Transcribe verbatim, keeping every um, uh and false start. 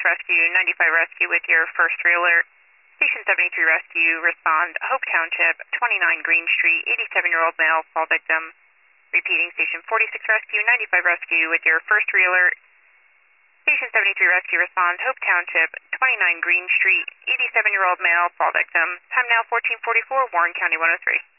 Rescue, ninety-five Rescue with your first alert. Station seventy-three Rescue, respond, Hope Township, twenty-nine Green Street, eighty-seven-year-old male, fall victim. Repeating, Station forty-six Rescue, ninety-five Rescue with your first alert. Station seventy-three Rescue, respond, Hope Township, twenty-nine Green Street, eighty-seven-year-old male, fall victim. Time now fourteen forty-four, Warren County one oh three.